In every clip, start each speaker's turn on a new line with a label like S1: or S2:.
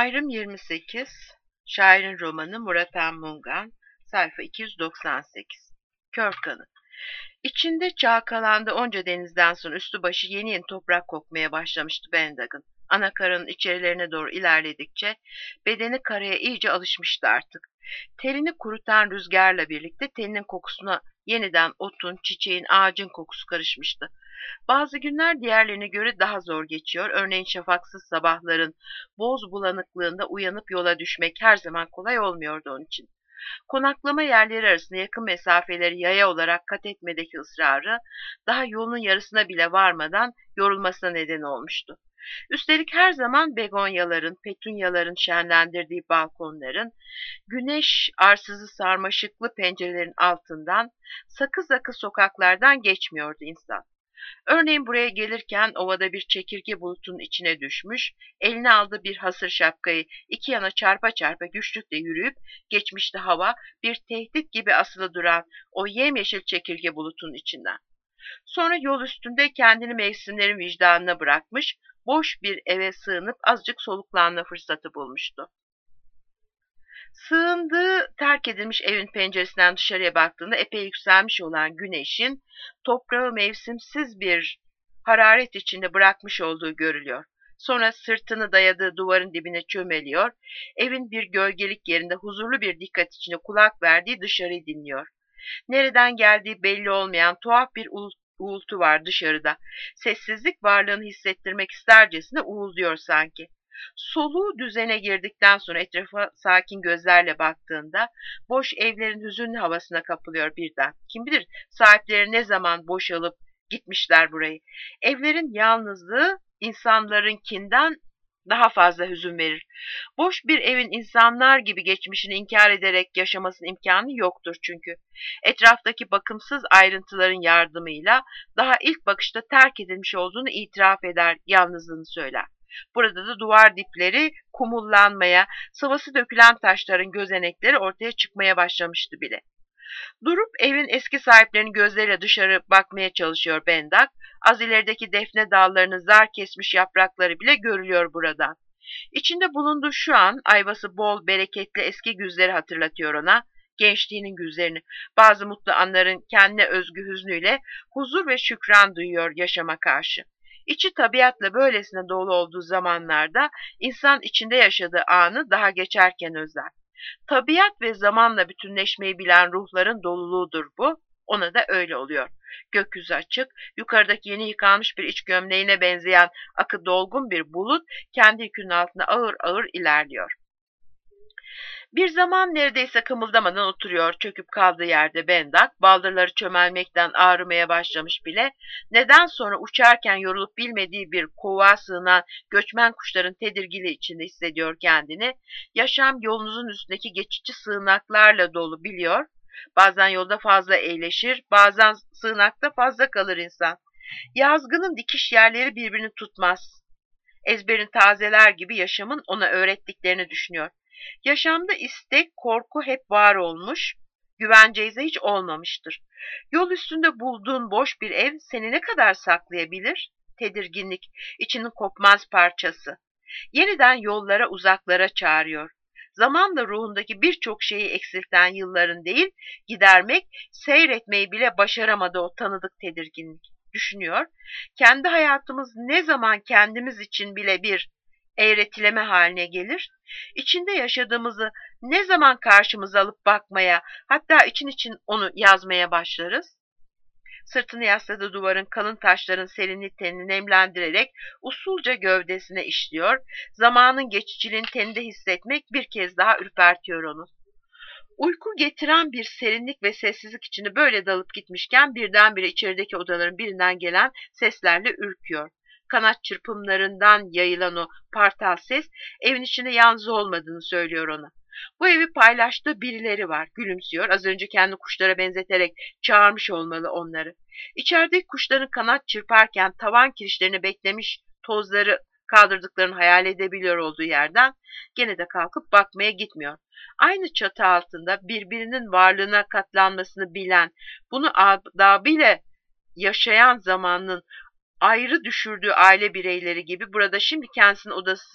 S1: Ayrım 28, şairin romanı Murat Han Mungan, sayfa 298. Kör kanı. İçinde çalkalandı onca denizden sonra üstü başı yeni yeni toprak kokmaya başlamıştı Bendag'ın. Ana karanın içerilerine doğru ilerledikçe bedeni karaya iyice alışmıştı artık. Terini kurutan rüzgarla birlikte teninin kokusuna yeniden otun, çiçeğin, ağacın kokusu karışmıştı. Bazı günler diğerlerine göre daha zor geçiyor. Örneğin şafaksız sabahların boz bulanıklığında uyanıp yola düşmek her zaman kolay olmuyordu onun için. Konaklama yerleri arasında yakın mesafeleri yaya olarak kat etmedeki ısrarı daha yolun yarısına bile varmadan yorulmasına neden olmuştu. Üstelik her zaman begonyaların, petunyaların şenlendirdiği balkonların, güneş arsızı sarmaşıklı pencerelerin altından, sakız sakız sokaklardan geçmiyordu insan. Örneğin buraya gelirken ovada bir çekirge bulutun içine düşmüş, eline aldığı bir hasır şapkayı iki yana çarpa çarpa güçlükle yürüyüp geçmişti hava bir tehdit gibi asılı duran o yemyeşil çekirge bulutun içinden. Sonra yol üstünde kendini mevsimlerin vicdanına bırakmış, boş bir eve sığınıp azıcık soluklanma fırsatı bulmuştu. Sığındığı terk edilmiş evin penceresinden dışarıya baktığında epey yükselmiş olan güneşin toprağı mevsimsiz bir hararet içinde bırakmış olduğu görülüyor. Sonra sırtını dayadığı duvarın dibine çömeliyor, evin bir gölgelik yerinde huzurlu bir dikkat içinde kulak verdiği dışarıyı dinliyor. Nereden geldiği belli olmayan tuhaf bir uğultu var dışarıda. Sessizlik varlığını hissettirmek istercesine uğulduyor sanki. Soluğu düzene girdikten sonra etrafa sakin gözlerle baktığında boş evlerin hüzünlü havasına kapılıyor birden. Kim bilir sahipleri ne zaman boşalıp gitmişler burayı. Evlerin yalnızlığı insanlarınkinden daha fazla hüzün verir. Boş bir evin insanlar gibi geçmişini inkar ederek yaşamasının imkanı yoktur çünkü. Etraftaki bakımsız ayrıntıların yardımıyla daha ilk bakışta terk edilmiş olduğunu itiraf eder, yalnızlığını söyler. Burada da duvar dipleri kumullanmaya, sıvası dökülen taşların gözenekleri ortaya çıkmaya başlamıştı bile. Durup evin eski sahiplerinin gözleriyle dışarı bakmaya çalışıyor Bendak. Az ilerideki defne dallarını zar kesmiş yaprakları bile görülüyor buradan. İçinde bulunduğu şu an ayvası bol, bereketli eski güzleri hatırlatıyor ona. Gençliğinin güzlerini, bazı mutlu anların kendine özgü hüznüyle huzur ve şükran duyuyor yaşama karşı. İçi tabiatla böylesine dolu olduğu zamanlarda insan içinde yaşadığı anı daha geçerken özler. Tabiat ve zamanla bütünleşmeyi bilen ruhların doluluğudur bu. Ona da öyle oluyor. Gökyüzü açık, yukarıdaki yeni yıkanmış bir iç gömleğine benzeyen akı dolgun bir bulut kendi yükünün altına ağır ağır ilerliyor. Bir zaman neredeyse kımıldamadan oturuyor çöküp kaldığı yerde Bendak, baldırları çömelmekten ağrımaya başlamış bile, neden sonra uçarken yorulup bilmediği bir kovuğa sığınan göçmen kuşların tedirgili içinde hissediyor kendini, yaşam yolunuzun üstündeki geçici sığınaklarla dolu biliyor, bazen yolda fazla eğleşir, bazen sığınakta fazla kalır insan. Yazgının dikiş yerleri birbirini tutmaz. Ezberini tazeler gibi yaşamın ona öğrettiklerini düşünüyor. Yaşamda istek, korku hep var olmuş, güvence ise hiç olmamıştır. Yol üstünde bulduğun boş bir ev seni ne kadar saklayabilir? Tedirginlik, içinin kopmaz parçası. Yeniden yollara, uzaklara çağırıyor. Zamanla ruhundaki birçok şeyi eksilten yılların değil, gidermek, seyretmeyi bile başaramadı o tanıdık tedirginlik. Düşünüyor, kendi hayatımız ne zaman kendimiz için bile bir eğretileme haline gelir, içinde yaşadığımızı ne zaman karşımıza alıp bakmaya, hatta için onu yazmaya başlarız? Sırtını yasladığı duvarın kalın taşların serinlik tenini nemlendirerek usulca gövdesine işliyor, zamanın geçiciliğini teninde hissetmek bir kez daha ürpertiyor onu. Uyku getiren bir serinlik ve sessizlik içinde böyle dalıp gitmişken birdenbire içerideki odaların birinden gelen seslerle ürküyor. Kanat çırpımlarından yayılan o partal ses evin içinde yalnız olmadığını söylüyor ona. Bu evi paylaştığı birileri var, gülümsüyor. Az önce kendi kuşlara benzeterek çağırmış olmalı onları. İçerideki kuşların kanat çırparken tavan kirişlerini beklemiş tozları kaldırdıklarını hayal edebiliyor olduğu yerden gene de kalkıp bakmaya gitmiyor. Aynı çatı altında birbirinin varlığına katlanmasını bilen, bunu adabıyla yaşayan zamanın ayrı düşürdüğü aile bireyleri gibi burada şimdi kendisinin odası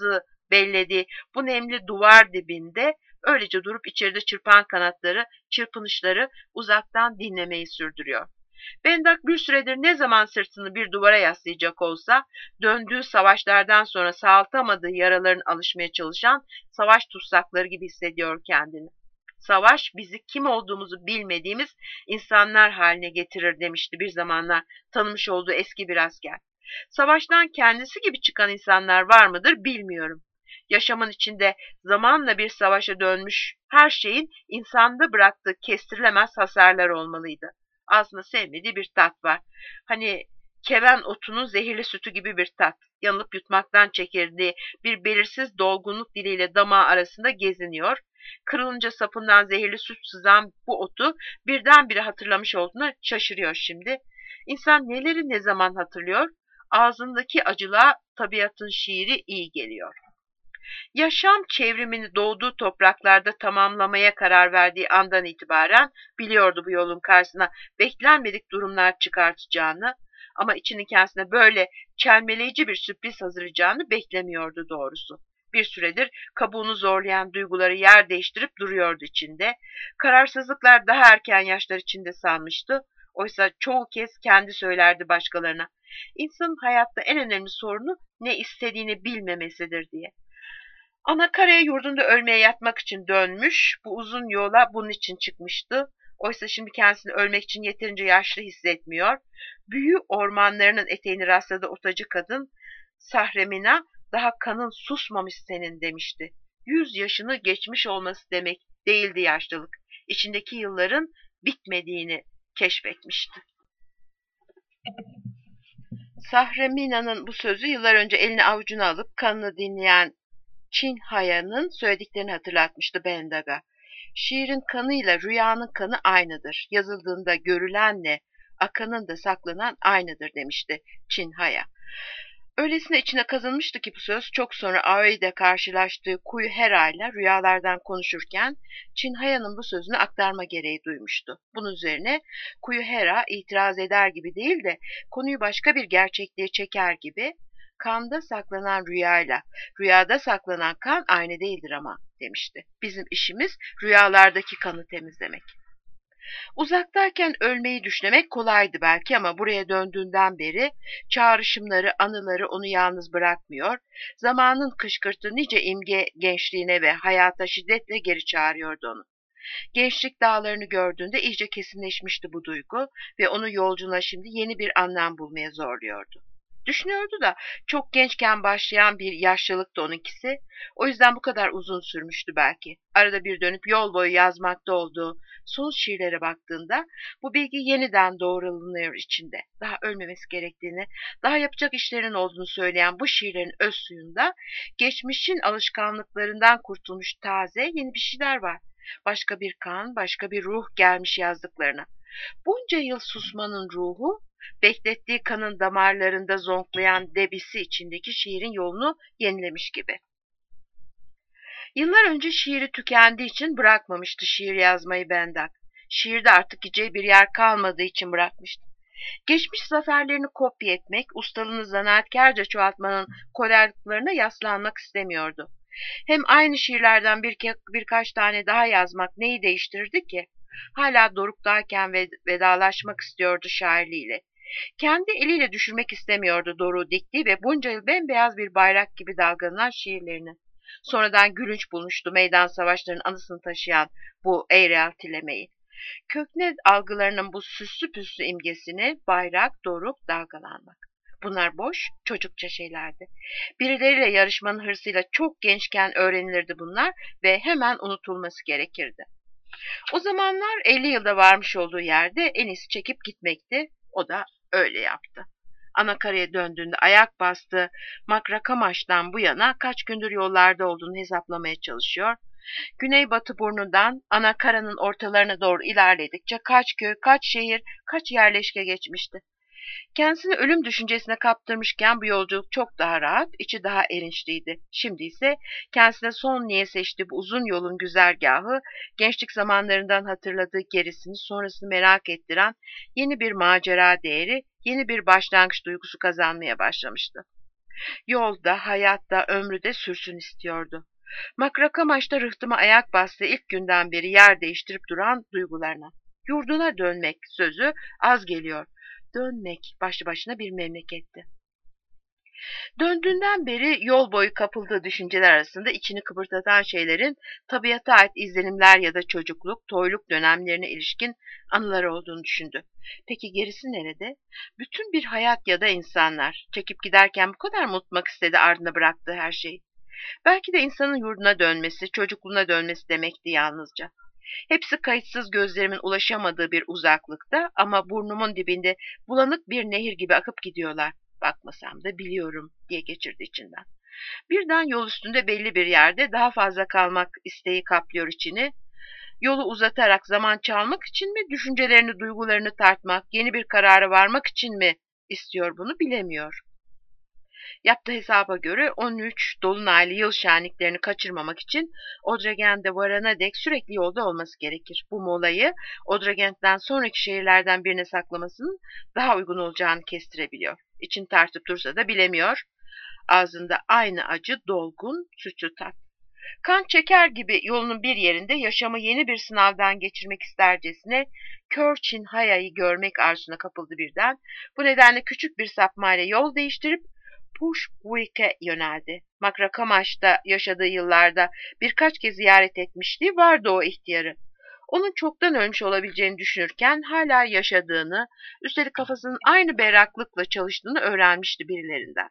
S1: bellediği bu nemli duvar dibinde öylece durup içeride çırpan kanatları, çırpınışları uzaktan dinlemeyi sürdürüyor. Bendak bir süredir ne zaman sırtını bir duvara yaslayacak olsa, döndüğü savaşlardan sonra sağaltamadığı yaraların alışmaya çalışan savaş tutsakları gibi hissediyor kendini. Savaş bizi kim olduğumuzu bilmediğimiz insanlar haline getirir demişti bir zamanlar tanımış olduğu eski bir asker. Savaştan kendisi gibi çıkan insanlar var mıdır bilmiyorum. Yaşamın içinde zamanla bir savaşa dönmüş her şeyin insanda bıraktığı kestirilemez hasarlar olmalıydı. Aslında sevmediği bir tat var. Hani keven otunun zehirli sütü gibi bir tat. Yanılıp yutmaktan çekirdiği bir belirsiz dolgunluk diliyle damağı arasında geziniyor. Kırılınca sapından zehirli süt sızan bu otu birdenbire hatırlamış olduğuna şaşırıyor şimdi. İnsan neleri ne zaman hatırlıyor? Ağzındaki acılığa tabiatın şiiri iyi geliyor. Yaşam çevrimini doğduğu topraklarda tamamlamaya karar verdiği andan itibaren biliyordu bu yolun karşısına beklenmedik durumlar çıkartacağını ama içinin kendisine böyle çelmeleyici bir sürpriz hazırlayacağını beklemiyordu doğrusu. Bir süredir kabuğunu zorlayan duyguları yer değiştirip duruyordu içinde. Kararsızlıklar daha erken yaşlar içinde sanmıştı. Oysa çoğu kez kendi söylerdi başkalarına. İnsanın hayatta en önemli sorunu ne istediğini bilmemesidir diye. Anakaraya yurdunda ölmeye yatmak için dönmüş, bu uzun yola bunun için çıkmıştı. Oysa şimdi kendisini ölmek için yeterince yaşlı hissetmiyor. Büyü ormanlarının eteğini rastladığı otacı kadın, Sahremina, daha kanın susmamış senin demişti. 100 yaşını geçmiş olması demek değildi yaşlılık. İçindeki yılların bitmediğini keşfetmişti. Sahremina'nın bu sözü yıllar önce elini avucuna alıp kanını dinleyen Çin Haya'nın söylediklerini hatırlatmıştı Bendag'a. Şiirin kanıyla rüyanın kanı aynıdır. Yazıldığında görülenle akanın da saklanan aynıdır demişti Çin Haya. Öylesine içine kazınmıştı ki bu söz çok sonra Aoi'de karşılaştığı Kuyu Hera'yla rüyalardan konuşurken Çin Haya'nın bu sözünü aktarma gereği duymuştu. Bunun üzerine Kuyu Hera itiraz eder gibi değil de konuyu başka bir gerçekliğe çeker gibi kanda saklanan rüyayla, rüyada saklanan kan aynı değildir ama demişti. Bizim işimiz rüyalardaki kanı temizlemek. Uzaktayken ölmeyi düşünmek kolaydı belki ama buraya döndüğünden beri çağrışımları, anıları onu yalnız bırakmıyor. Zamanın kışkırtı nice imge gençliğine ve hayata şiddetle geri çağırıyordu onu. Gençlik dağlarını gördüğünde iyice kesinleşmişti bu duygu ve onu yolculuğuna şimdi yeni bir anlam bulmaya zorluyordu. Düşünüyordu da çok gençken başlayan bir yaşlılıktı onunkisi. O yüzden bu kadar uzun sürmüştü belki. Arada bir dönüp yol boyu yazmakta olduğu son şiirlere baktığında bu bilgi yeniden doğrulanıyor içinde. Daha ölmemesi gerektiğini, daha yapacak işlerin olduğunu söyleyen bu şiirlerin öz suyunda geçmişin alışkanlıklarından kurtulmuş taze yeni bir şeyler var. Başka bir kan, başka bir ruh gelmiş yazdıklarına. Bunca yıl susmanın ruhu, beklettiği kanın damarlarında zonklayan debisi içindeki şiirin yolunu yenilemiş gibi. Yıllar önce şiiri tükendiği için bırakmamıştı şiir yazmayı Bendak. Şiirde artık gideceği bir yer kalmadığı için bırakmıştı. Geçmiş zaferlerini kopya etmek, ustalığını zanaatkarca çoğaltmanın kolaylıklarına yaslanmak istemiyordu. Hem aynı şiirlerden birkaç tane daha yazmak neyi değiştirirdi ki? Hala Doruk'tayken vedalaşmak istiyordu şairliğiyle. Kendi eliyle düşürmek istemiyordu Doruk'u diktiği ve bunca yıl bembeyaz bir bayrak gibi dalgalanan şiirlerini. Sonradan gülünç bulmuştu meydan savaşlarının anısını taşıyan bu eğreltilemeyi. Kökne algılarının bu süslü püslü imgesini bayrak, doruk, dalgalanmak. Bunlar boş, çocukça şeylerdi. Birileriyle yarışmanın hırsıyla çok gençken öğrenilirdi bunlar ve hemen unutulması gerekirdi. O zamanlar 50 yılda varmış olduğu yerde en iyisi çekip gitmekti. O da öyle yaptı. Anakaraya döndüğünde ayak bastığı Makrakamaş'tan bu yana kaç gündür yollarda olduğunu hesaplamaya çalışıyor. Güneybatı burnundan Anakara'nın ortalarına doğru ilerledikçe kaç köy, kaç şehir, kaç yerleşke geçmişti. Kendisini ölüm düşüncesine kaptırmışken bu yolculuk çok daha rahat, içi daha erinçliydi. Şimdi ise kendisine son niye seçtiği bu uzun yolun güzergahı, gençlik zamanlarından hatırladığı gerisini, sonrasını merak ettiren yeni bir macera değeri, yeni bir başlangıç duygusu kazanmaya başlamıştı. Yolda, hayatta, ömrü de sürsün istiyordu. Makrakamaş'ta rıhtıma ayak bastığı ilk günden beri yer değiştirip duran duygularına. Yurduna dönmek sözü az geliyor. Dönmek başlı başına bir memleketti. Döndüğünden beri yol boyu kapıldığı düşünceler arasında içini kıpırdatan şeylerin tabiata ait izlenimler ya da çocukluk, toyluk dönemlerine ilişkin anıları olduğunu düşündü. Peki gerisi nerede? Bütün bir hayat ya da insanlar. Çekip giderken bu kadar mı unutmak istedi ardına bıraktığı her şeyi? Belki de insanın yurduna dönmesi, çocukluğuna dönmesi demekti yalnızca. Hepsi kayıtsız gözlerimin ulaşamadığı bir uzaklıkta ama burnumun dibinde bulanık bir nehir gibi akıp gidiyorlar. Bakmasam da biliyorum diye geçirdi içinden. Birden yol üstünde belli bir yerde daha fazla kalmak isteği kaplıyor içini. Yolu uzatarak zaman çalmak için mi, düşüncelerini, duygularını tartmak, yeni bir karara varmak için mi istiyor bunu bilemiyor. Yaptığı hesaba göre 13 dolunaylı yıl şenliklerini kaçırmamak için Odragen'de varana dek sürekli yolda olması gerekir. Bu molayı Odragen'den sonraki şehirlerden birine saklamasının daha uygun olacağını kestirebiliyor. İçin tartıp dursa da bilemiyor. Ağzında aynı acı, dolgun, sütlü tat. Kan çeker gibi yolunun bir yerinde yaşamı yeni bir sınavdan geçirmek istercesine Kör Çin Haya'yı görmek arzusuna kapıldı birden. Bu nedenle küçük bir sapmayla yol değiştirip Pushwick'e yöneldi. Makrakamaş'ta yaşadığı yıllarda birkaç kez ziyaret etmişliği vardı o ihtiyarı. Onun çoktan ölmüş olabileceğini düşünürken hala yaşadığını, üstelik kafasının aynı berraklıkla çalıştığını öğrenmişti birilerinden.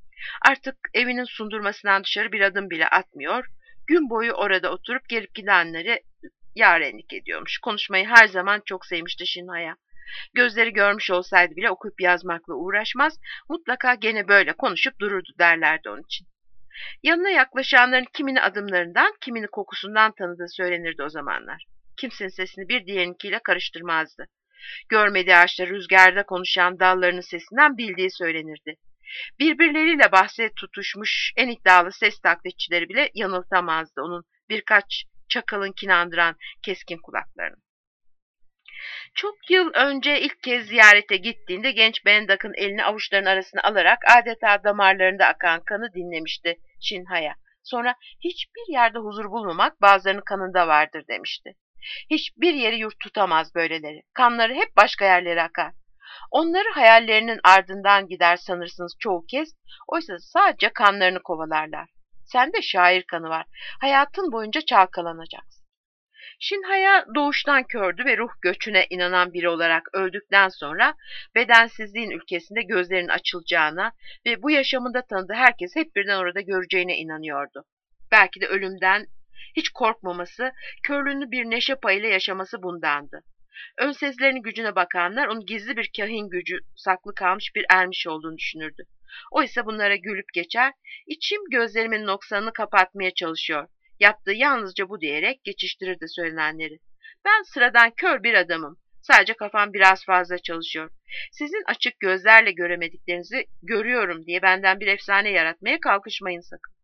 S1: Artık evinin sundurmasından dışarı bir adım bile atmıyor, gün boyu orada oturup gelip gidenleri yarenlik ediyormuş. Konuşmayı her zaman çok sevmişti Şinhaya. Gözleri görmüş olsaydı bile okuyup yazmakla uğraşmaz, mutlaka gene böyle konuşup dururdu derlerdi onun için. Yanına yaklaşanların kimini adımlarından, kimini kokusundan tanıdığı söylenirdi o zamanlar. Kimsenin sesini bir diğerinkiyle karıştırmazdı. Görmediği ağaçta rüzgarda konuşan dallarının sesinden bildiği söylenirdi. Birbirleriyle bahse tutuşmuş en iddialı ses taklitçileri bile yanıltamazdı onun birkaç çakılınkini andıran keskin kulaklarını. Çok yıl önce ilk kez ziyarete gittiğinde genç Bendak'ın elini avuçlarının arasına alarak adeta damarlarında akan kanı dinlemişti Şinhaya. Sonra hiçbir yerde huzur bulmamak bazılarının kanında vardır demişti. Hiçbir yeri yurt tutamaz böyleleri. Kanları hep başka yerlere akar. Onları hayallerinin ardından gider sanırsınız çoğu kez. Oysa sadece kanlarını kovalarlar. Sende şair kanı var. Hayatın boyunca çalkalanacaksın. Şinhaya doğuştan kördü ve ruh göçüne inanan biri olarak öldükten sonra bedensizliğin ülkesinde gözlerinin açılacağına ve bu yaşamında tanıdığı herkes hep birden orada göreceğine inanıyordu. Belki de ölümden hiç korkmaması, körlüğünü bir neşe payıyla yaşaması bundandı. Ön sezilerinin gücüne bakanlar onun gizli bir kahin gücü saklı kalmış bir ermiş olduğunu düşünürdü. Oysa bunlara gülüp geçer, içim gözlerimin noksanını kapatmaya çalışıyor. Yaptığı yalnızca bu diyerek geçiştirirdi söylenenleri. Ben sıradan kör bir adamım. Sadece kafam biraz fazla çalışıyor. Sizin açık gözlerle göremediklerinizi görüyorum diye benden bir efsane yaratmaya kalkışmayın sakın.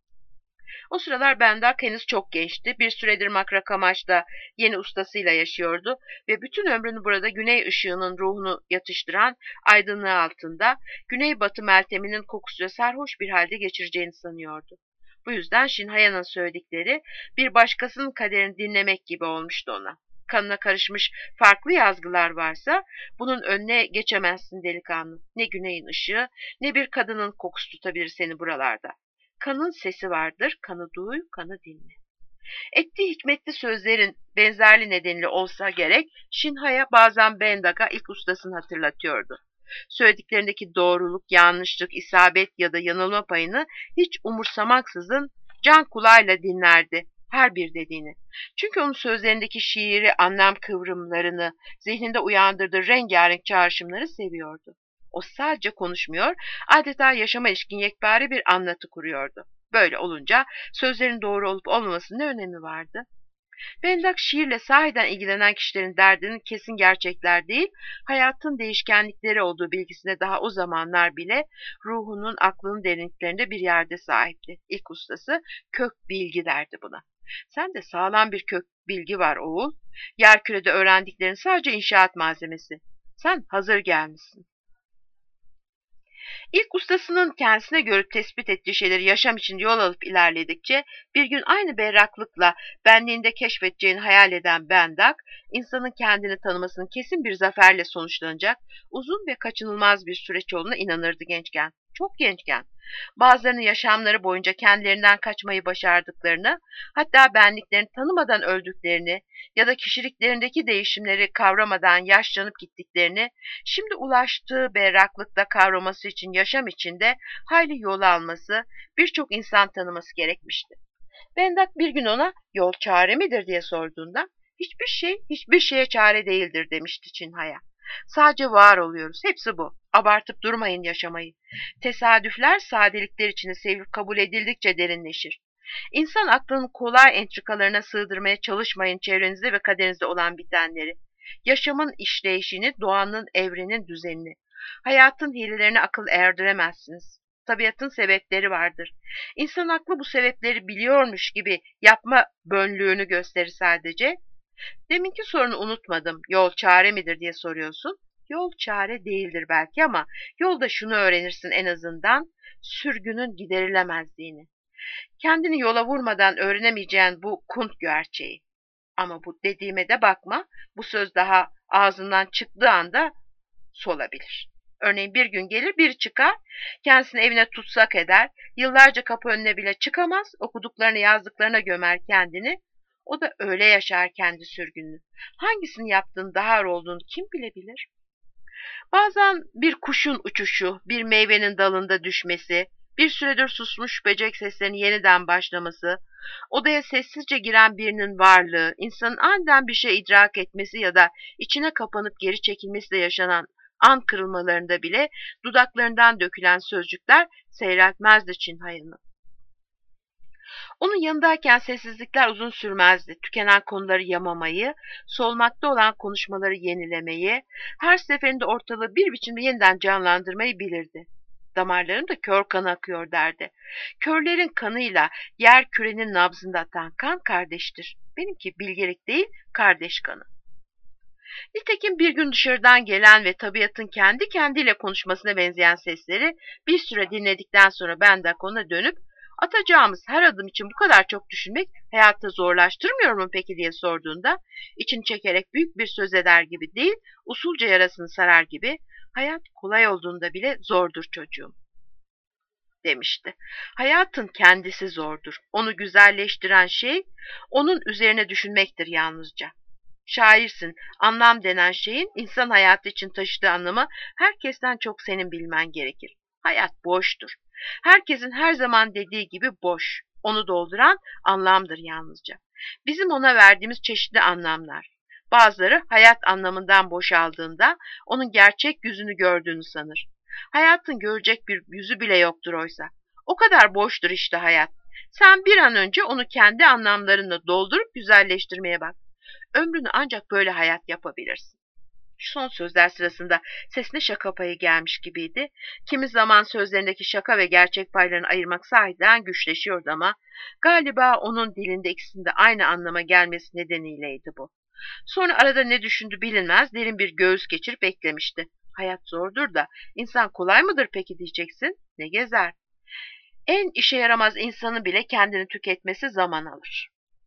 S1: O sıralar Bendak henüz çok gençti. Bir süredir Makrakamaş'ta yeni ustasıyla yaşıyordu ve bütün ömrünü burada güney ışığının ruhunu yatıştıran aydınlığı altında güneybatı melteminin kokusuyla sarhoş bir halde geçireceğini sanıyordu. Bu yüzden Şinhaya'nın söyledikleri bir başkasının kaderini dinlemek gibi olmuştu ona. Kanına karışmış farklı yazgılar varsa bunun önüne geçemezsin delikanlı. Ne güneyin ışığı ne bir kadının kokusu tutabilir seni buralarda. Kanın sesi vardır, kanı duy, kanı dinle. Ettiği hikmetli sözlerin benzerli nedeniyle olsa gerek, Şinhaya bazen Bendak'a ilk ustasını hatırlatıyordu. Söylediklerindeki doğruluk, yanlışlık, isabet ya da yanılma payını hiç umursamaksızın can kulağıyla dinlerdi her bir dediğini. Çünkü onun sözlerindeki şiiri, anlam kıvrımlarını, zihninde uyandırdığı rengarenk çağrışımları seviyordu. O sadece konuşmuyor, adeta yaşama ilişkin yekpare bir anlatı kuruyordu. Böyle olunca sözlerin doğru olup olmamasının ne önemi vardı? Bendak şiirle sahiden ilgilenen kişilerin derdinin kesin gerçekler değil, hayatın değişkenlikleri olduğu bilgisine daha o zamanlar bile ruhunun, aklının derinliklerinde bir yerde sahipti. İlk ustası kök bilgi derdi buna. Sen de sağlam bir kök bilgi var oğul. Yerkürede öğrendiklerin sadece inşaat malzemesi. Sen hazır gelmişsin. İlk ustasının kendisine görüp tespit ettiği şeyleri yaşam için yol alıp ilerledikçe bir gün aynı berraklıkla benliğinde keşfedeceğini hayal eden Bendak, insanın kendini tanımasının kesin bir zaferle sonuçlanacak uzun ve kaçınılmaz bir süreç olduğuna inanırdı gençken. Çok gençken. Bazılarının yaşamları boyunca kendilerinden kaçmayı başardıklarını, hatta benliklerini tanımadan öldüklerini ya da kişiliklerindeki değişimleri kavramadan yaşlanıp gittiklerini, şimdi ulaştığı berraklıkta kavraması için yaşam içinde hayli yol alması, birçok insan tanıması gerekmişti. Bendak bir gün ona yol çare midir diye sorduğunda, hiçbir şey hiçbir şeye çare değildir demişti Çinhaya. Sadece var oluyoruz. Hepsi bu. Abartıp durmayın yaşamayı. Tesadüfler sadelikler içinde sevilip kabul edildikçe derinleşir. İnsan aklının kolay entrikalarına sığdırmaya çalışmayın çevrenizde ve kaderinizde olan bitenleri. Yaşamın işleyişini, doğanın, evrenin düzenini. Hayatın hilelerine akıl erdiremezsiniz. Tabiatın sebepleri vardır. İnsan aklı bu sebepleri biliyormuş gibi yapma bönlüğünü gösterir sadece. Deminki sorunu unutmadım. Yol çare midir diye soruyorsun. Yol çare değildir belki ama yolda şunu öğrenirsin en azından. Sürgünün giderilemezliğini. Kendini yola vurmadan öğrenemeyeceğin bu kunt gerçeği. Ama bu dediğime de bakma. Bu söz daha ağzından çıktığı anda solabilir. Örneğin bir gün gelir biri çıkar, kendisini evine tutsak eder, yıllarca kapı önüne bile çıkamaz, okuduklarını yazdıklarına gömer kendini. O da öyle yaşar kendi sürgününü. Hangisini yaptığın daha ağır olduğunu kim bilebilir? Bazen bir kuşun uçuşu, bir meyvenin dalında düşmesi, bir süredir susmuş böcek seslerinin yeniden başlaması, odaya sessizce giren birinin varlığı, insanın aniden bir şey idrak etmesi ya da içine kapanıp geri çekilmesiyle yaşanan an kırılmalarında bile dudaklarından dökülen sözcükler seyreltmezdi Çinhaya'nın. Onun yanındayken sessizlikler uzun sürmezdi. Tükenen konuları yamamayı, solmakta olan konuşmaları yenilemeyi, her seferinde ortalığı bir biçimde yeniden canlandırmayı bilirdi. Damarlarım da kör kanı akıyor derdi. Körlerin kanıyla yer kürenin nabzında atan kan kardeştir. Benimki bilgelik değil, kardeş kanı. Nitekim bir gün dışarıdan gelen ve tabiatın kendi kendiyle konuşmasına benzeyen sesleri bir süre dinledikten sonra Bendak ona dönüp atacağımız her adım için bu kadar çok düşünmek hayatı zorlaştırmıyor mu peki diye sorduğunda içini çekerek büyük bir söz eder gibi değil, usulca yarasını sarar gibi hayat kolay olduğunda bile zordur çocuğum demişti. Hayatın kendisi zordur. Onu güzelleştiren şey onun üzerine düşünmektir yalnızca. Şairsin, anlam denen şeyin insan hayatı için taşıdığı anlamı herkesten çok senin bilmen gerekir. Hayat boştur. Herkesin her zaman dediği gibi boş. Onu dolduran anlamdır yalnızca. Bizim ona verdiğimiz çeşitli anlamlar. Bazıları hayat anlamından boşaldığında onun gerçek yüzünü gördüğünü sanır. Hayatın görecek bir yüzü bile yoktur oysa. O kadar boştur işte hayat. Sen bir an önce onu kendi anlamlarınla doldurup güzelleştirmeye bak. Ömrünü ancak böyle hayat yapabilirsin. Şu son sözler sırasında sesine şaka payı gelmiş gibiydi. Kimi zaman sözlerindeki şaka ve gerçek paylarını ayırmak sahiden güçleşiyordu ama galiba onun dilinde ikisinde aynı anlama gelmesi nedeniyleydi bu. Sonra arada ne düşündü bilinmez derin bir göğüs geçirip beklemişti. Hayat zordur da insan kolay mıdır peki diyeceksin. Ne gezer? En işe yaramaz insanı bile kendini tüketmesi zaman alır.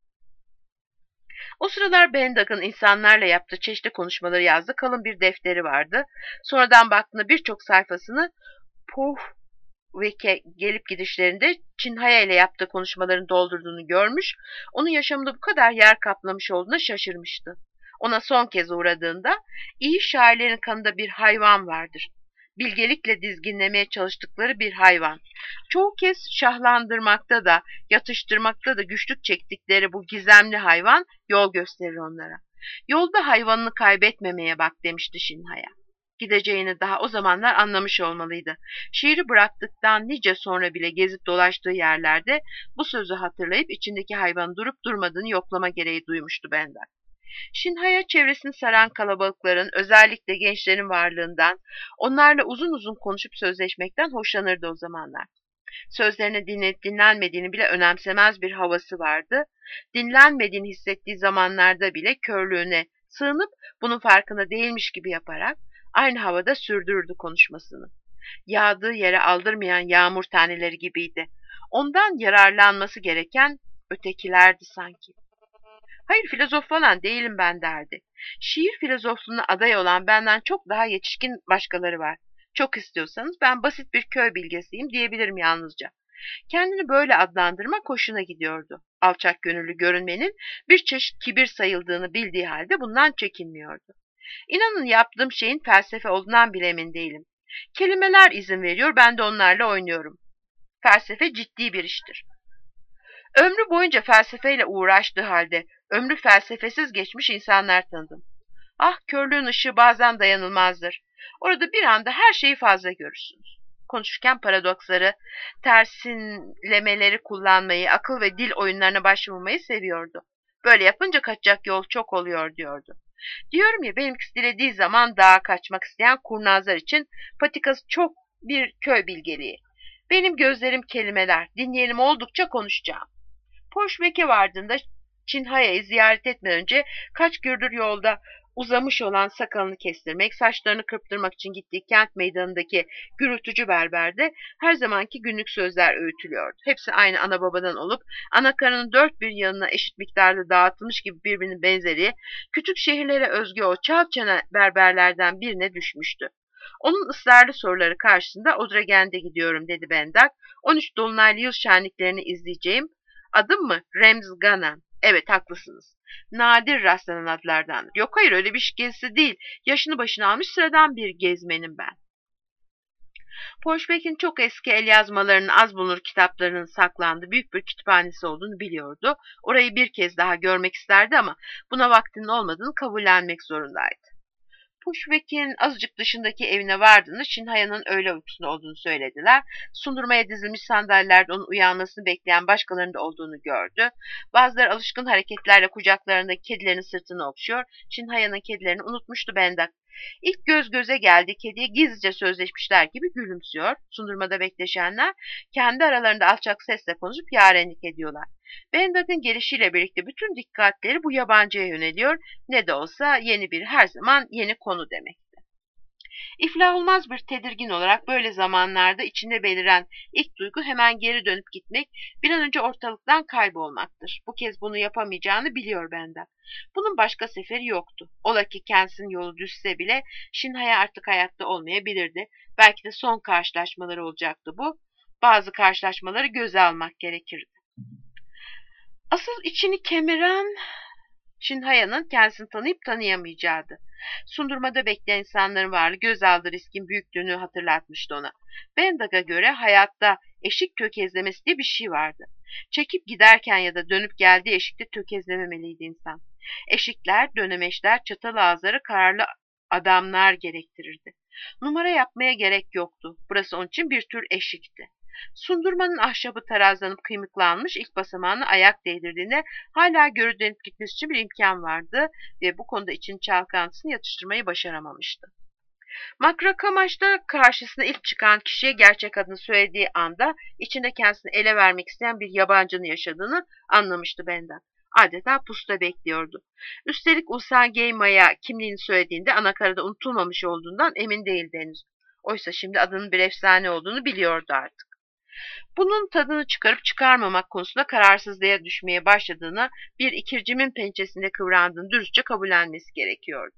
S1: O sıralar Bendag'ın insanlarla yaptığı çeşitli konuşmaları yazdı. Kalın bir defteri vardı. Sonradan baktığında birçok sayfasını Puhvek'e gelip gidişlerinde Çinhaya ile yaptığı konuşmaların doldurduğunu görmüş, onun yaşamında bu kadar yer kaplamış olduğuna şaşırmıştı. Ona son kez uğradığında, iyi şairlerin kanında bir hayvan vardır. Bilgelikle dizginlemeye çalıştıkları bir hayvan. Çoğu kez şahlandırmakta da, yatıştırmakta da güçlük çektikleri bu gizemli hayvan yol gösterir onlara. Yolda hayvanını kaybetmemeye bak demişti Şinhaya. Gideceğini daha o zamanlar anlamış olmalıydı. Şiiri bıraktıktan nice sonra bile gezip dolaştığı yerlerde bu sözü hatırlayıp içindeki hayvanın durup durmadığını yoklama gereği duymuştu Bender. Şinhaya çevresini saran kalabalıkların, özellikle gençlerin varlığından, onlarla uzun uzun konuşup sözleşmekten hoşlanırdı o zamanlar. Sözlerine dinlenip dinlenmediğini bile önemsemez bir havası vardı. Dinlenmediğini hissettiği zamanlarda bile körlüğüne sığınıp bunun farkında değilmiş gibi yaparak aynı havada sürdürürdü konuşmasını. Yağdığı yere aldırmayan yağmur taneleri gibiydi. Ondan yararlanması gereken ötekilerdi sanki. Hayır, filozof falan değilim ben derdi. Şiir filozofluğuna aday olan benden çok daha yetişkin başkaları var. Çok istiyorsanız ben basit bir köy bilgesiyim diyebilirim yalnızca. Kendini böyle adlandırmak hoşuna gidiyordu. Alçak gönüllü görünmenin bir çeşit kibir sayıldığını bildiği halde bundan çekinmiyordu. İnanın yaptığım şeyin felsefe olduğundan bile emin değilim. Kelimeler izin veriyor, ben de onlarla oynuyorum. Felsefe ciddi bir iştir. Ömrü boyunca felsefeyle uğraştığı halde ömrü felsefesiz geçmiş insanlar tanıdım. Ah, körlüğün ışığı bazen dayanılmazdır. Orada bir anda her şeyi fazla görürsünüz. Konuşurken paradoksları, tersinlemeleri kullanmayı, akıl ve dil oyunlarına başvurmayı seviyordu. Böyle yapınca kaçacak yol çok oluyor diyordu. Diyorum ya, benimkisi dilediği zaman dağa kaçmak isteyen kurnazlar için patikası çok bir köy bilgeliği. Benim gözlerim kelimeler, dinleyenim oldukça konuşacağım. Poşvek'e vardığında Çinhaya'yı ziyaret etmeden önce kaç gündür yolda uzamış olan sakalını kestirmek, saçlarını kırptırmak için gittiği kent meydanındaki gürültücü berberde her zamanki günlük sözler öğütülüyordu. Hepsi aynı ana babadan olup anakarının dört bir yanına eşit miktarda dağıtılmış gibi birbirinin benzeri, küçük şehirlere özgü o çavçana berberlerden birine düşmüştü. Onun ısrarlı soruları karşısında Odragen'de gidiyorum dedi Bendak. 13 dolunaylı yıl şenliklerini izleyeceğim. Adım mı? Remzganan. Evet, haklısınız. Nadir rastlanan adlardandır. Yok hayır, öyle bir gezisi değil. Yaşını başına almış sıradan bir gezmenim ben. Poşbek'in çok eski el yazmalarının az bulunur kitaplarının saklandığı büyük bir kütüphanesi olduğunu biliyordu. Orayı bir kez daha görmek isterdi ama buna vaktinin olmadığını kabullenmek zorundaydı. Pushwek'in azıcık dışındaki evine vardığında Şinhaya'nın öğle uykusunda olduğunu söylediler. Sundurmaya dizilmiş sandalyelerde onun uyanmasını bekleyen başkalarının da olduğunu gördü. Bazıları alışkın hareketlerle kucaklarındaki kedilerin sırtını okşuyor. Şinhaya'nın kedilerini unutmuştu Bendak. İlk göz göze geldi, kediye gizlice sözleşmişler gibi gülümsüyor. Sundurmada bekleşenler kendi aralarında alçak sesle konuşup yarenlik ediyorlar. Bendak'ın gelişiyle birlikte bütün dikkatleri bu yabancıya yöneliyor. Ne de olsa yeni bir her zaman yeni konu demekti. İflah olmaz bir tedirgin olarak böyle zamanlarda içinde beliren ilk duygu hemen geri dönüp gitmek, bir an önce ortalıktan kaybolmaktır. Bu kez bunu yapamayacağını biliyor Bendak. Bunun başka seferi yoktu. Ola ki Kens'in yolu düşse bile Şinhaya artık hayatta olmayabilirdi. Belki de son karşılaşmaları olacaktı bu. Bazı karşılaşmaları göze almak gerekirdi. Asıl içini kemiren Şinhaya'nın kendisini tanıyıp tanıyamayacağıydı. Sundurmada bekleyen insanların varlığı göz aldığı riskin büyüklüğünü hatırlatmıştı ona. Bendag'a göre hayatta eşik tökezlemesi diye bir şey vardı. Çekip giderken ya da dönüp geldiği eşikte tökezlememeliydi insan. Eşikler, dönemeçler, çatal ağızları kararlı adamlar gerektirirdi. Numara yapmaya gerek yoktu. Burası onun için bir tür eşikti. Sundurmanın ahşabı tarazlanıp kıymıklanmış, ilk basamağını ayak değdirdiğinde hala görüdenip gitmesi için bir imkan vardı ve bu konuda için çalkantısını yatıştırmayı başaramamıştı. Makrakamaş'ta karşısına ilk çıkan kişiye gerçek adını söylediği anda içinde kendisini ele vermek isteyen bir yabancının yaşadığını anlamıştı Benden. Adeta pusuda bekliyordu. Üstelik Usageyma'ya kimliğini söylediğinde anakarada unutulmamış olduğundan emin değildi henüz. Oysa şimdi adının bir efsane olduğunu biliyordu artık. Bunun tadını çıkarıp çıkarmamak konusunda kararsızlığa düşmeye başladığını, bir ikircimin pençesinde kıvrandığını dürüstçe kabullenmesi gerekiyordu.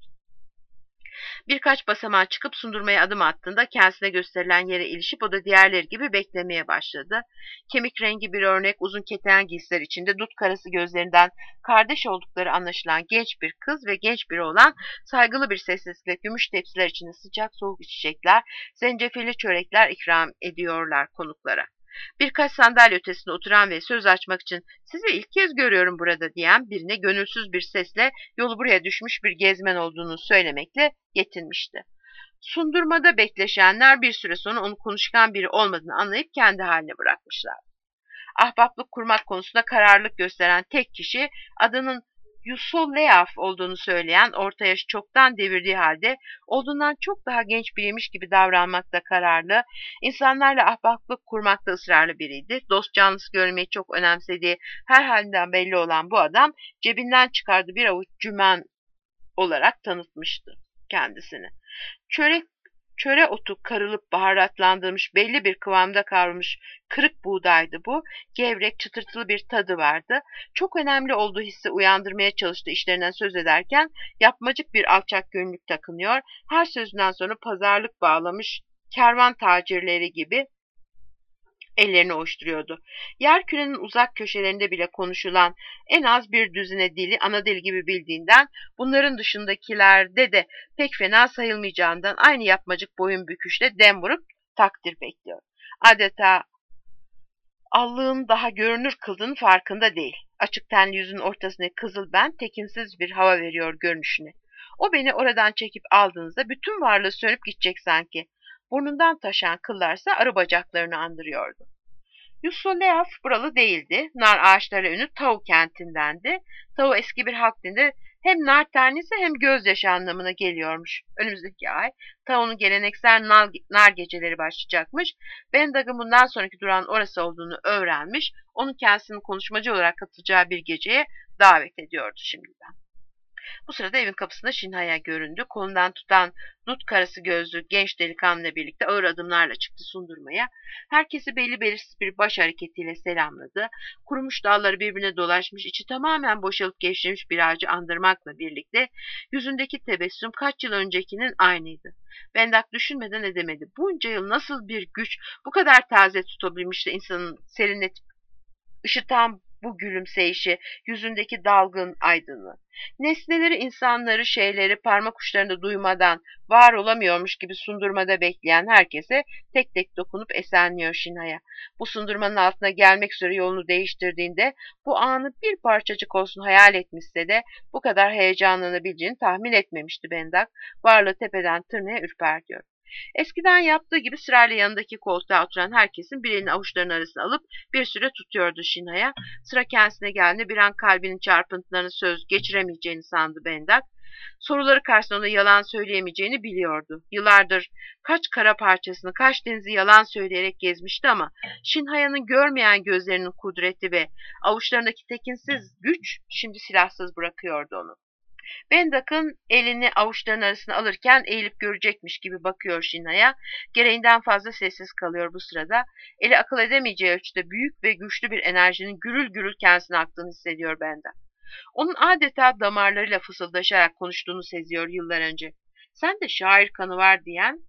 S1: Birkaç basamağa çıkıp sundurmaya adım attığında kendisine gösterilen yere ilişip o da diğerleri gibi beklemeye başladı. Kemik rengi bir örnek uzun keten giysiler içinde dut karası gözlerinden kardeş oldukları anlaşılan genç bir kız ve genç biri olan saygılı bir sessizlikle gümüş tepsiler içinde sıcak soğuk içecekler, zencefilli çörekler ikram ediyorlar konuklara. Birkaç sandalye ötesinde oturan ve söz açmak için sizi ilk kez görüyorum burada diyen birine gönülsüz bir sesle yolu buraya düşmüş bir gezmen olduğunu söylemekle yetinmişti. Sundurmada bekleşenler bir süre sonra onu konuşkan biri olmadığını anlayıp kendi haline bırakmışlar. Ahbaplık kurmak konusunda kararlılık gösteren tek kişi adının Yusolleaf olduğunu söyleyen, orta yaşı çoktan devirdiği halde olduğundan çok daha genç biriymiş gibi davranmakta kararlı, insanlarla ahbaplık kurmakta ısrarlı biriydi. Dost canlısı görmeyi çok önemsediği her halinden belli olan bu adam cebinden çıkardığı bir avuç cümen olarak tanıtmıştı kendisini. Çörek Çöre otu karılıp baharatlandırılmış, belli bir kıvamda kavrulmuş kırık buğdaydı bu. Gevrek, çıtırtılı bir tadı vardı. Çok önemli olduğu hissi uyandırmaya çalıştı işlerinden söz ederken yapmacık bir alçak gönüllük takınıyor. Her sözünden sonra pazarlık bağlamış kervan tacirleri gibi ellerini ovuşturuyordu. Yerkürenin uzak köşelerinde bile konuşulan en az bir düzine dili ana dil gibi bildiğinden bunların dışındakilerde de pek fena sayılmayacağından aynı yapmacık boyun büküşle dem vurup takdir bekliyor. Adeta allığın daha görünür kıldığının farkında değil. Açık tenli yüzün ortasına kızıl ben tekinsiz bir hava veriyor görünüşüne. O beni oradan çekip aldığınızda bütün varlığı sönüp gidecek sanki. Burnundan taşan kıllarsa arı bacaklarını andırıyordu. Yusoleaf buralı değildi. Nar ağaçları ünlü Tau kentindendi. Tau eski bir halk dilinde hem nar tanesi hem gözyaşı anlamına geliyormuş. Önümüzdeki ay Tau'nun geleneksel nar geceleri başlayacakmış. Bendag'ın bundan sonraki durağın orası olduğunu öğrenmiş. Onun kendisinin konuşmacı olarak katılacağı bir geceye davet ediyordu şimdiden. Bu sırada evin kapısında Şinhaya göründü. Kolundan tutan dut karası gözlü genç delikanlıyla birlikte ağır adımlarla çıktı sundurmaya. Herkesi belli belirsiz bir baş hareketiyle selamladı. Kurumuş dalları birbirine dolaşmış, içi tamamen boşalıp gevşemiş bir ağacı andırmakla birlikte yüzündeki tebessüm kaç yıl öncekinin aynıydı. Bendak düşünmeden edemedi. Bunca yıl nasıl bir güç bu kadar taze tutabilmişti insanın serinletip ışıtan bu gülümseyişi, yüzündeki dalgın aydınlığı. Nesneleri, insanları, şeyleri parmak uçlarında duymadan var olamıyormuş gibi sundurmada bekleyen herkese tek tek dokunup esenliyor Şinaya. Bu sundurmanın altına gelmek üzere yolunu değiştirdiğinde bu anı bir parçacık olsun hayal etmişse de bu kadar heyecanlanabileceğini tahmin etmemişti Bendak. Varlığı tepeden tırnağa ürpertiyor. Eskiden yaptığı gibi sırayla yanındaki koltuğa oturan herkesin bir elini avuçlarının arasına alıp bir süre tutuyordu Şinaya. Sıra kendisine geldiğinde bir an kalbinin çarpıntılarını söz geçiremeyeceğini sandı Bendak. Soruları karşısında ona yalan söyleyemeyeceğini biliyordu. Yıllardır kaç kara parçasını, kaç denizi yalan söyleyerek gezmişti ama Şinhaya'nın görmeyen gözlerinin kudreti ve avuçlarındaki tekinsiz güç şimdi silahsız bırakıyordu onu. Bendak'ın elini avuçlarının arasına alırken eğilip görecekmiş gibi bakıyor Şina'ya. Gereğinden fazla sessiz kalıyor bu sırada. Eli akıl edemeyeceği ölçüde büyük ve güçlü bir enerjinin gürül gürül kendisine aktığını hissediyor Bendak. Onun adeta damarlarıyla fısıldaşarak konuştuğunu seziyor yıllar önce. Sen de şair kanı var diyen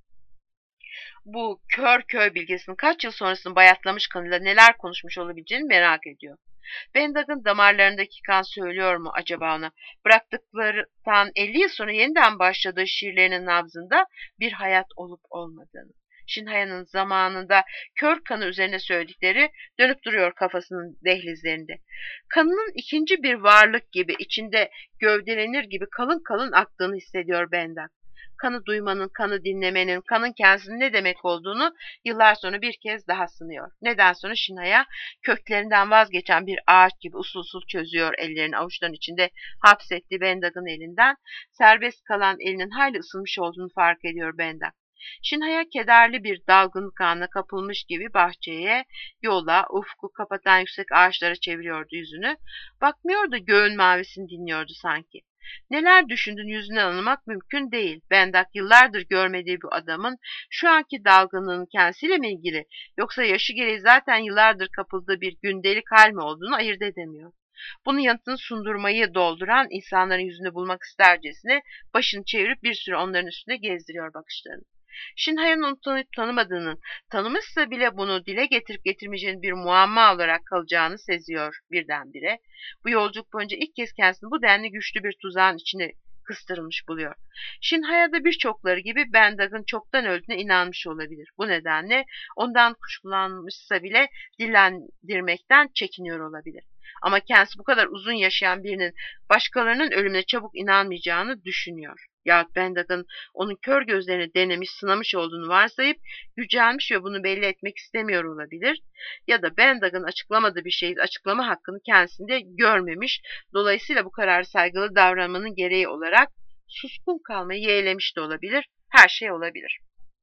S1: bu kör köy bilgesinin kaç yıl sonrasını bayatlamış kanıyla neler konuşmuş olabileceğini merak ediyor. Bendag'ın damarlarındaki kan söylüyor mu acaba ona? Bıraktıklarından 50 yıl sonra yeniden başladığı şiirlerinin nabzında bir hayat olup olmadığını. Şinhaya'nın zamanında kör kanı üzerine söyledikleri dönüp duruyor kafasının dehlizlerinde. Kanının ikinci bir varlık gibi içinde gövdelenir gibi kalın kalın aktığını hissediyor Bendag. Kanı duymanın, kanı dinlemenin, kanın kendisinin ne demek olduğunu yıllar sonra bir kez daha sınıyor. Neden sonra Şinaya köklerinden vazgeçen bir ağaç gibi usul usul çözüyor ellerini avuçların içinde hapsettiği Bendag'ın elinden. Serbest kalan elinin hayli ısınmış olduğunu fark ediyor Bendag. Şinhaya kederli bir dalgınlık anına kapılmış gibi bahçeye, yola, ufku kapatan yüksek ağaçlara çeviriyordu yüzünü. Bakmıyordu, göğün mavisini dinliyordu sanki. Neler düşündüğünü yüzünden anlamak mümkün değil. Bendak yıllardır görmediği bu adamın şu anki dalgınlığının kendisiyle mi ilgili yoksa yaşı gereği zaten yıllardır kapıldığı bir gündelik hal mi olduğunu ayırt edemiyor. Bunun yanıtını sundurmayı dolduran insanların yüzünde bulmak istercesine başını çevirip bir süre onların üstünde gezdiriyor bakışlarını. Şinhaya'nın onu tanıyıp tanımadığının, tanımışsa bile bunu dile getirip getirmeyeceğinin bir muamma olarak kalacağını seziyor birdenbire. Bu yolculuk boyunca ilk kez kendisini bu denli güçlü bir tuzağın içine kıstırılmış buluyor. Şinhaya'da birçokları gibi Bendag'ın çoktan öldüğüne inanmış olabilir. Bu nedenle ondan kuşkulanmışsa bile dillendirmekten çekiniyor olabilir. Ama kendisi bu kadar uzun yaşayan birinin başkalarının ölümüne çabuk inanmayacağını düşünüyor. Yahut Bendag'ın onun kör gözlerini denemiş, sınamış olduğunu varsayıp yücelmiş ve bunu belli etmek istemiyor olabilir. Ya da Bendag'ın açıklamadığı bir şeyi açıklama hakkını kendisinde görmemiş. Dolayısıyla bu kararı saygılı davranmanın gereği olarak suskun kalmayı yeğlemiş de olabilir. Her şey olabilir.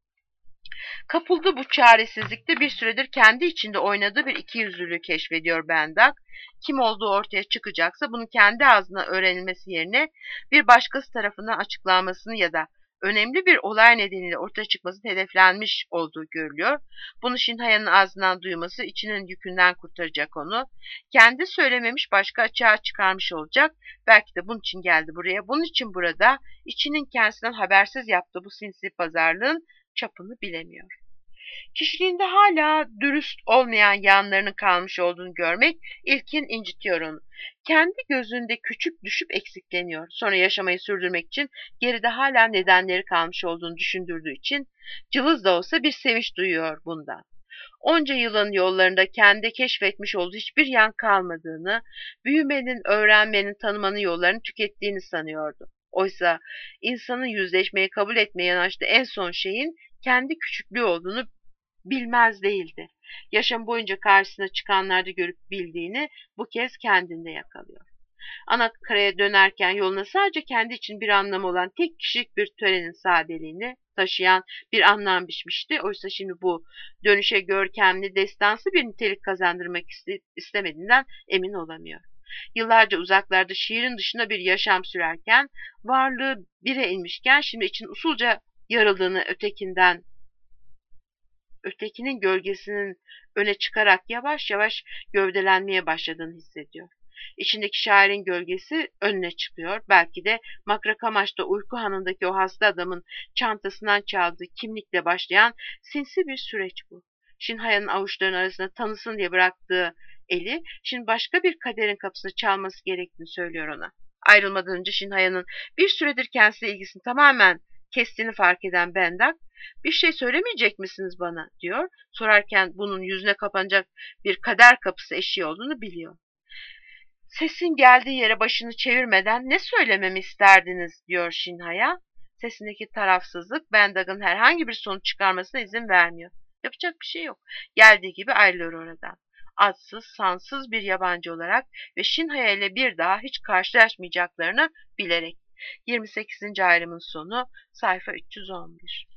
S1: Kapıldığı bu çaresizlikte bir süredir kendi içinde oynadığı bir ikiyüzlülüğü keşfediyor Bendak. Kim olduğu ortaya çıkacaksa bunun kendi ağzına öğrenilmesi yerine bir başkası tarafından açıklanmasını ya da önemli bir olay nedeniyle ortaya çıkması hedeflenmiş olduğu görülüyor. Bunu Shinhaya'nın ağzından duyması içinin yükünden kurtaracak onu. Kendi söylememiş başka açığa çıkarmış olacak. Belki de bunun için geldi buraya. Bunun için burada içinin kendisinden habersiz yaptığı bu sinsi pazarlığın çapını bilemiyor. Kişiliğinde hala dürüst olmayan yanlarının kalmış olduğunu görmek ilkin incitiyor onu. Kendi gözünde küçük düşüp eksikleniyor. Sonra yaşamayı sürdürmek için geride hala nedenleri kalmış olduğunu düşündürdüğü için cılız da olsa bir sevinç duyuyor bundan. Onca yılın yollarında kendi keşfetmiş olduğu hiçbir yan kalmadığını, büyümenin, öğrenmenin, tanımanın yollarını tükettiğini sanıyordu. Oysa insanın yüzleşmeyi kabul etmeye yanaştığı en son şeyin kendi küçüklüğü olduğunu bilmez değildi. Yaşam boyunca karşısına çıkanlarda görüp bildiğini bu kez kendinde yakalıyor. Anakaraya dönerken yoluna sadece kendi için bir anlamı olan tek kişilik bir törenin sadeliğini taşıyan bir anlam biçmişti. Oysa şimdi bu dönüşe görkemli, destansı bir nitelik kazandırmak istemediğinden emin olamıyor. Yıllarca uzaklarda şiirin dışında bir yaşam sürerken, varlığı bire inmişken şimdi için usulca yarıldığını ötekinin gölgesinin öne çıkarak yavaş yavaş gövdelenmeye başladığını hissediyor. İçindeki şairin gölgesi önüne çıkıyor. Belki de Makrakamaş'ta uyku hanındaki o hasta adamın çantasından çaldığı kimlikle başlayan sinsi bir süreç bu. Shinhaya'nın avuçlarının arasında tanısın diye bıraktığı eli şimdi başka bir kaderin kapısını çalması gerektiğini söylüyor ona. Ayrılmadan önce Shinhaya'nın bir süredir kendisiyle ilgisini tamamen kestiğini fark eden Bendak, "Bir şey söylemeyecek misiniz bana?" diyor. Sorarken bunun yüzüne kapanacak bir kader kapısı eşiği olduğunu biliyor. "Sesin geldiği yere başını çevirmeden ne söylememi isterdiniz?" diyor Shinhaya. Sesindeki tarafsızlık Bendag'ın herhangi bir sonuç çıkarmasına izin vermiyor. Yapacak bir şey yok. Geldiği gibi ayrılıyor oradan. Adsız, sansız bir yabancı olarak ve Shinhaya ile bir daha hiç karşılaşmayacaklarını bilerek. 28. ayrımın sonu, sayfa 311.